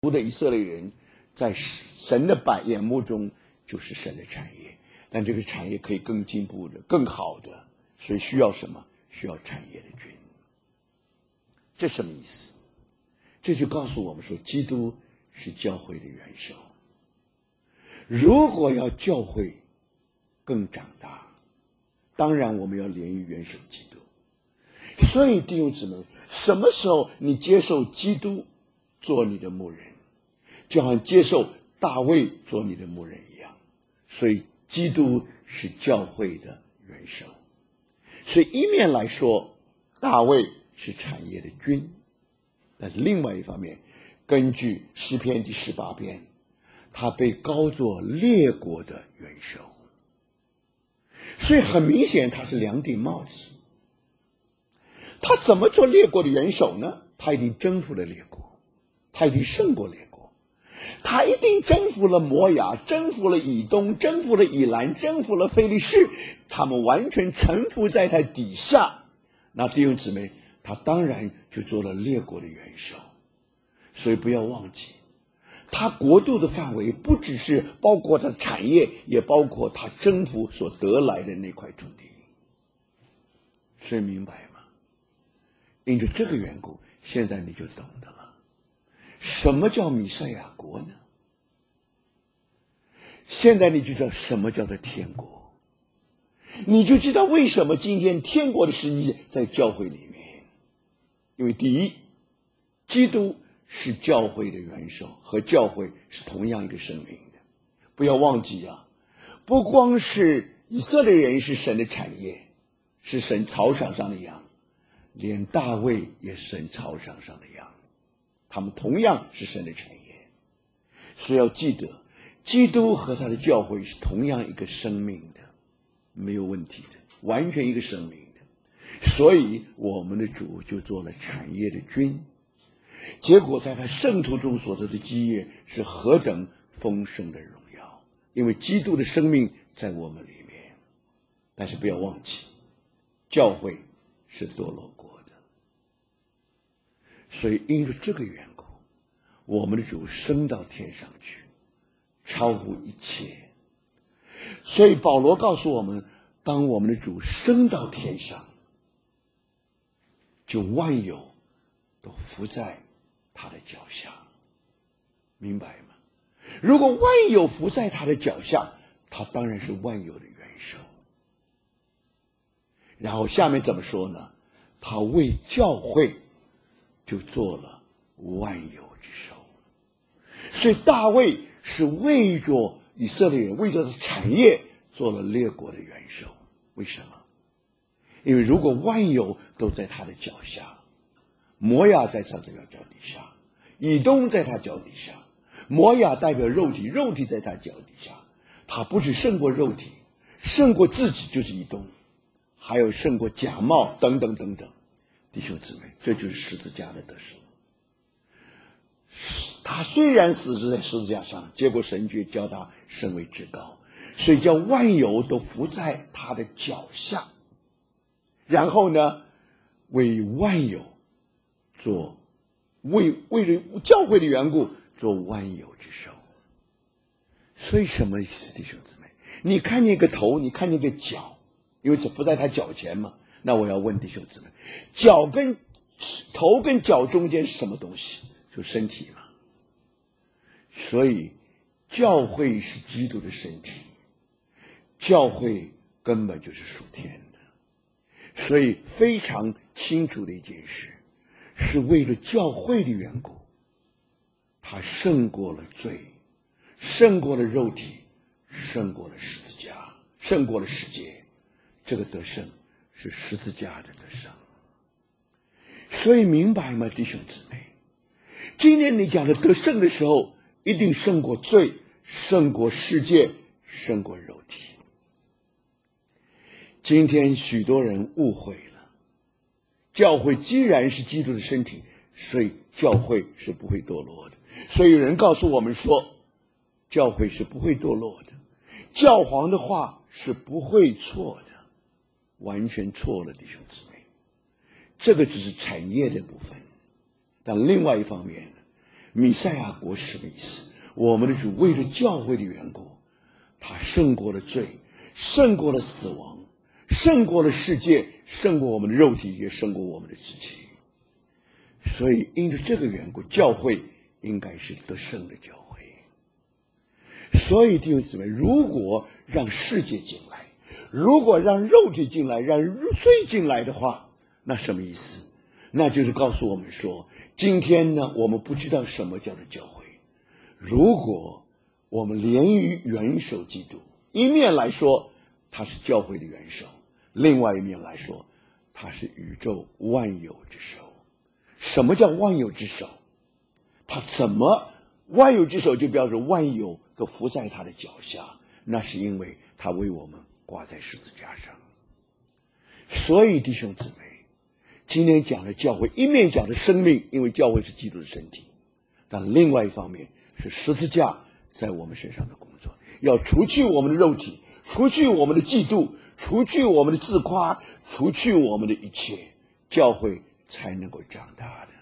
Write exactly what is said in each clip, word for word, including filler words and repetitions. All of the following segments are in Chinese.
的以色列人在神的百眼目中就是神的产业，但这个产业可以更进步的、更好的，所以需要什么？需要产业的军。这什么意思？这就告诉我们说，基督是教会的元首。如果要教会更长大，当然我们要连于元首基督。所以弟兄姊妹，什么时候你接受基督做你的牧人，就好像接受大卫做你的牧人一样。所以基督是教会的元首。所以一面来说，大卫是产业的君，但是另外一方面，根据诗篇第十八篇，他被高作列国的元首。所以很明显他是两顶帽子。他怎么做列国的元首呢？他一定征服了列国，他一定胜过列国，他一定征服了摩亚，征服了以东，征服了以兰，征服了非利士，他们完全臣服在他底下。那弟兄姊妹，他当然就做了列国的元首。所以不要忘记，他国度的范围不只是包括他的产业，也包括他征服所得来的那块土地。所以明白吗？因着这个缘故，现在你就懂得了，什么叫弥赛亚国呢？现在你就知道什么叫做天国，你就知道为什么今天天国的实际在教会里面。因为第一，基督是教会的元首，和教会是同样一个生命的。不要忘记啊，不光是以色列人是神的产业，是神草场上的羊，连大卫也是神草场上的羊，他们同样是神的产业。所以要记得，基督和他的教会是同样一个生命的，没有问题的，完全一个生命的。所以我们的主就做了产业的君，结果在他圣徒中所得的基业是何等丰盛的荣耀，因为基督的生命在我们里面。但是不要忘记，教会是堕落过的，所以因着这个缘故，我们的主升到天上去，超乎一切。所以保罗告诉我们，当我们的主升到天上，就万有都伏在他的脚下，明白吗？如果万有伏在他的脚下，他当然是万有的元首。然后下面怎么说呢？他为教会就做了万有之首。所以大卫是为着以色列人，为着产业做了列国的元首。为什么？因为如果万有都在他的脚下，摩亚在他这个脚底下，以东在他脚底下，摩亚代表肉体，肉体在他脚底下，他不只胜过肉体，胜过自己就是以东，还有胜过假冒等等等等。弟兄姊妹，这就是十字架的得胜。他虽然死在十字架上，结果神却叫他升为至高，所以叫万有都伏在他的脚下。然后呢，为万有做为为了教会的缘故做万有之首。所以什么意思，弟兄姊妹？你看见一个头，你看见一个脚，因为这不在他脚前嘛。那我要问弟兄姊妹，脚跟头跟脚中间是什么东西？就身体嘛。所以教会是基督的身体，教会根本就是属天的。所以非常清楚的一件事，是为了教会的缘故，他胜过了罪，胜过了肉体，胜过了十字架，胜过了世界。这个得胜是十字架的得胜。所以明白吗，弟兄姊妹？今天你讲的得胜的时候，一定胜过罪，胜过世界，胜过肉体。今天许多人误会了，教会既然是基督的身体，所以教会是不会堕落的。所以有人告诉我们说，教会是不会堕落的，教皇的话是不会错的，完全错了，弟兄姊妹。这个只是产业的部分，但另外一方面， 弥赛亚国是什么意思？我们的主为了教会的缘故，他胜过了罪，胜过了死亡，胜过了世界，胜过我们的肉体，也胜过我们的肢体。所以因着这个缘故，教会应该是得胜的教会。所以弟兄姊妹，如果让世界进来，如果让肉体进来，让罪进来的话，那什么意思？那就是告诉我们说，今天呢，我们不知道什么叫做教会。如果我们连于元首基督，一面来说他是教会的元首，另外一面来说他是宇宙万有之首。什么叫万有之首？他怎么万有之首就表示万有都伏在他的脚下，那是因为他为我们挂在十字架上。所以弟兄姊妹，今天讲的教会，一面讲的生命，因为教会是基督的身体，但另外一方面是十字架在我们身上的工作，要除去我们的肉体，除去我们的嫉妒，除去我们的自夸，除去我们的一切，教会才能够长大的。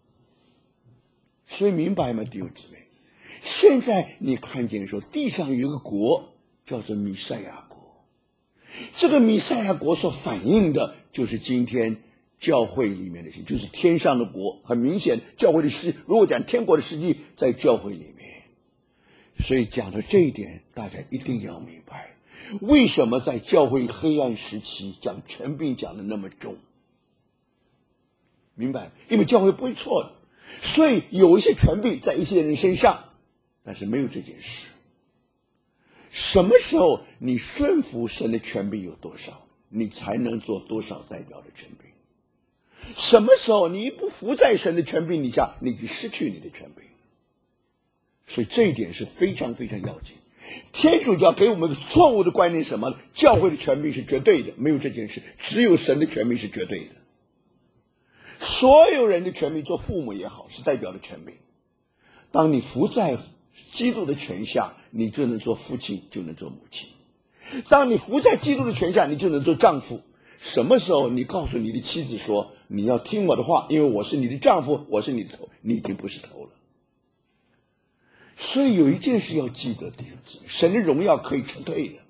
所以明白吗，弟兄姊妹？现在你看见说地上有一个国叫做弥赛亚国，这个弥赛亚国所反映的就是今天教会里面的事，就是天上的国。很明显，教会的实，如果讲天国的实际在教会里面。所以讲到这一点，大家一定要明白，为什么在教会黑暗时期讲权柄讲得那么重。明白？因为教会不会错的，所以有一些权柄在一些人身上，但是没有这件事。什么时候你顺服神的权柄有多少，你才能做多少代表的权柄。什么时候你不服在神的权柄底下，你就失去你的权柄。所以这一点是非常非常要紧。天主教给我们一个错误的观念，什么？教会的权柄是绝对的，没有这件事，只有神的权柄是绝对的。所有人的权柄，做父母也好，是代表的权柄。当你服在基督的权下，你就能做父亲，就能做母亲。当你服在基督的权下，你就能做丈夫。什么时候你告诉你的妻子说，你要听我的话，因为我是你的丈夫，我是你的头，你已经不是头了。所以有一件事要记得，弟兄姊妹，神的荣耀可以撤退的。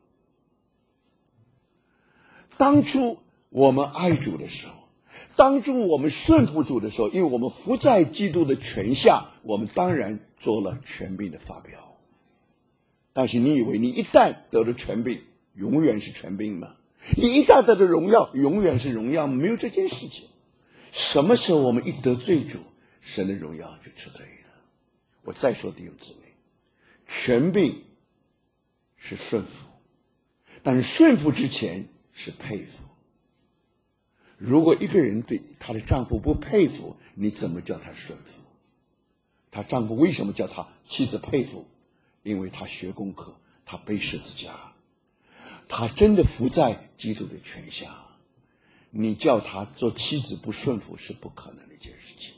当初我们爱主的时候，当初我们顺服主的时候，因为我们服在基督的权下，我们当然做了权柄的发表。但是你以为你一旦得了权柄，永远是权柄吗？你一旦得了荣耀，永远是荣耀吗？没有这件事情。什么时候我们一得罪主，神的荣耀就撤退了。我再说弟兄姊妹，权柄是顺服，但是顺服之前是佩服。如果一个人对她的丈夫不佩服，你怎么叫她顺服？她丈夫为什么叫她妻子佩服？因为她学功课，她背十字架，她真的服在基督的权下。你叫她做妻子不顺服是不可能的一件事情。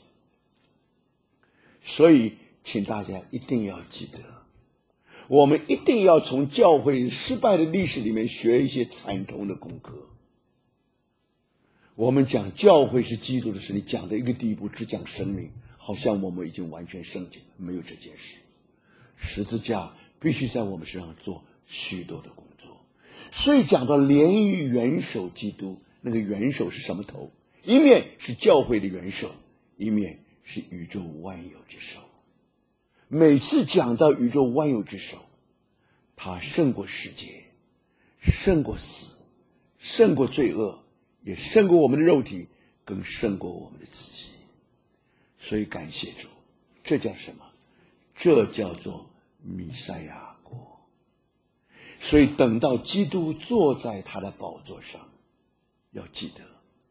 所以请大家一定要记得，我们一定要从教会失败的历史里面学一些惨痛的功课。我们讲教会是基督的身体，讲的一个地步，只讲生命，好像我们已经完全圣洁，没有这件事。十字架必须在我们身上做许多的工作。所以讲到连于元首基督，那个元首是什么头？一面是教会的元首，一面是宇宙万有之首。每次讲到宇宙万有之首，他胜过世界，胜过死，胜过罪恶，也胜过我们的肉体，更胜过我们的自己。所以感谢主，这叫什么？这叫做弥赛亚国。所以等到基督坐在他的宝座上，要记得，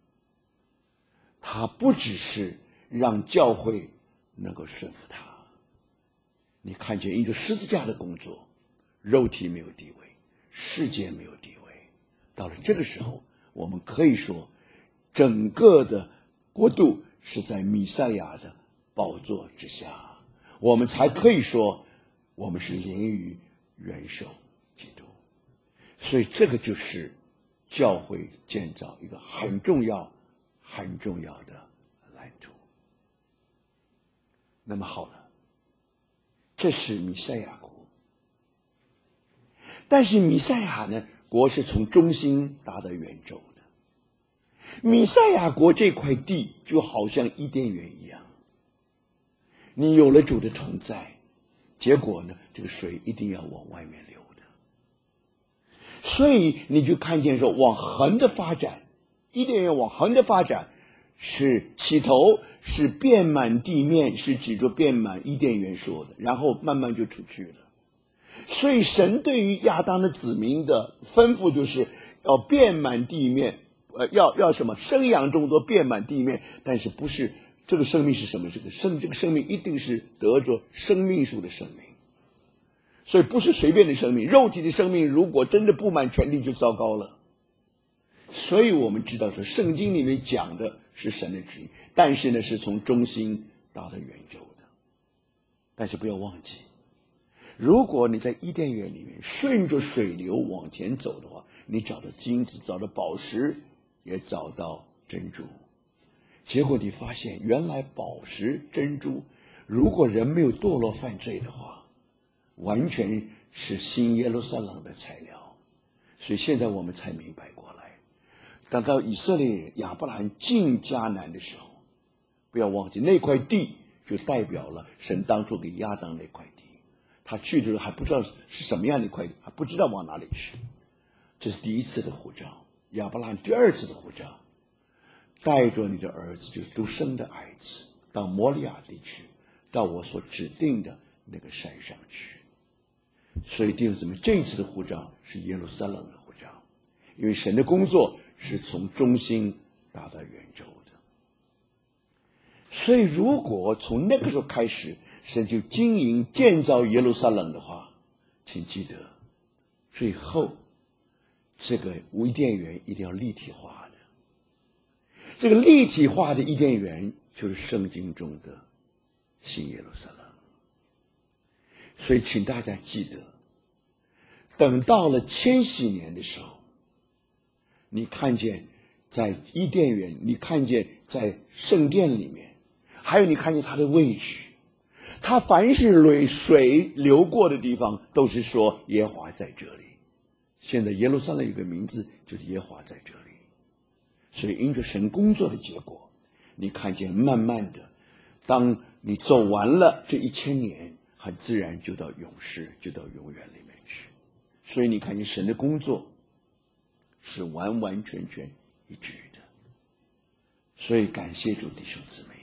他不只是让教会能够顺服他。你看见因着十字架的工作，肉体没有地位，世界没有地位。到了这个时候，我们可以说整个的国度是在弥赛亚的宝座之下，我们才可以说我们是连于元首基督。所以这个就是教会建造一个很重要很重要的蓝图。那么好了， 这是弥赛亚国。但是弥赛亚呢，国是从中心达到圆周的。弥赛亚国这块地就好像伊甸园一样，你有了主的同在，结果呢，这个水一定要往外面流的。所以你就看见说，往横的发展，伊甸园往横的发展，是起头是遍满地面，是指着遍满伊甸园说的，然后慢慢就出去了。所以神对于亚当的子民的吩咐就是要遍满地面，呃，要要什么？生养众多，遍满地面。但是不是这个生命是什么？这个生这个生命一定是得着生命树的生命。所以不是随便的生命，肉体的生命如果真的布满全地就糟糕了。所以我们知道说，圣经里面讲的是神的旨意，但是呢，是从中心达到圆周的。但是不要忘记，如果你在伊甸园里面顺着水流往前走的话，你找到金子，找到宝石，也找到珍珠。结果你发现，原来宝石、珍珠，如果人没有堕落犯罪的话，完全是新耶路撒冷的材料。所以现在我们才明白过来，等到以色列人亚伯拉罕进迦南的时候，不要忘记那块地就代表了神当初给亚当那块地。他去的时候还不知道是什么样的一块地，还不知道往哪里去。这是第一次的呼召。亚伯拉罕第二次的呼召，带着你的儿子，就是独生的儿子，到摩利亚地区，到我所指定的那个山上去。所以弟兄姊妹，这一次的呼召是耶路撒冷的呼召，因为神的工作是从中心达到圆周的。所以如果从那个时候开始，神就经营建造耶路撒冷的话，请记得，最后这个伊甸园一定要立体化的。这个立体化的伊甸园就是圣经中的新耶路撒冷。所以请大家记得，等到了千禧年的时候，你看见在伊甸园，你看见在圣殿里面，还有你看见它的位置，它凡是水流过的地方，都是说耶和华在这里。现在耶路撒冷有个名字，就是耶和华在这里。所以因着神工作的结果，你看见慢慢的，当你走完了这一千年，很自然就到永世，就到永远里面去。所以你看见神的工作是完完全全一致的。所以感谢主弟兄姊妹，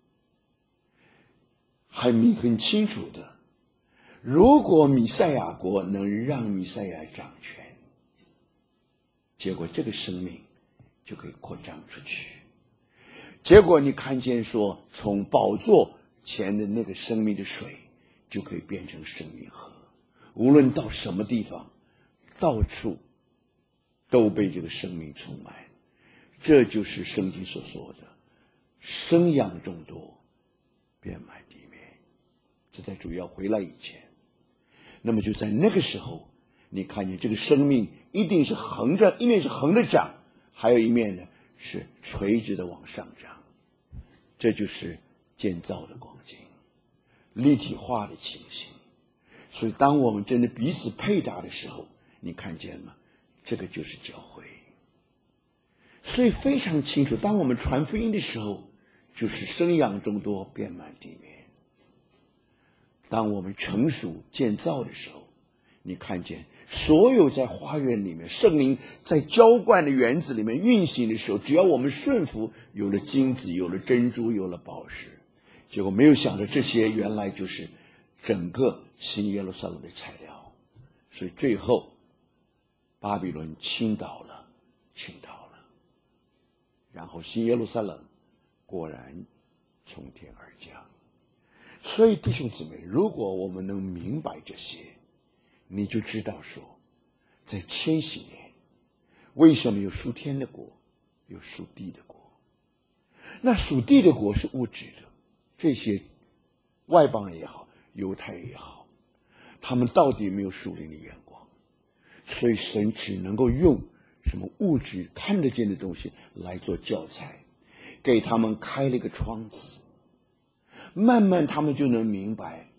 很很清楚的，如果弥赛亚国能让弥赛亚掌权，结果这个生命就可以扩张出去。结果你看见说，从宝座前的那个生命的水就可以变成生命河，无论到什么地方，到处都被这个生命充满。这就是圣经所说的生养众多，遍满地面。这在主要回来以前，那么就在那个时候，你看见这个生命一定是横着，一面是横着长，还有一面呢是垂直的往上长。这就是建造的光景，立体化的情形。所以当我们真的彼此配搭的时候，你看见吗？这个就是教会。所以非常清楚，当我们传福音的时候，就是生养众多，遍满地面。当我们成熟建造的时候，你看见所有在花园里面，圣灵在浇灌的园子里面运行的时候，只要我们顺服，有了金子，有了珍珠，有了宝石，结果没有想到这些原来就是整个新耶路撒冷的材料。所以最后巴比伦倾倒了，倾倒了，然后新耶路撒冷果然从天而降。所以弟兄姊妹，如果我们能明白这些，你就知道说，在千禧年为什么有属天的国，有属地的国。那属地的国是物质的，这些外邦人也好，犹太人也好，他们到底没有属灵的眼光，所以神只能够用什么物质看得见的东西来做教材，给他们开了一个窗子，慢慢他们就能明白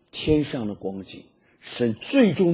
天上的光景，神最终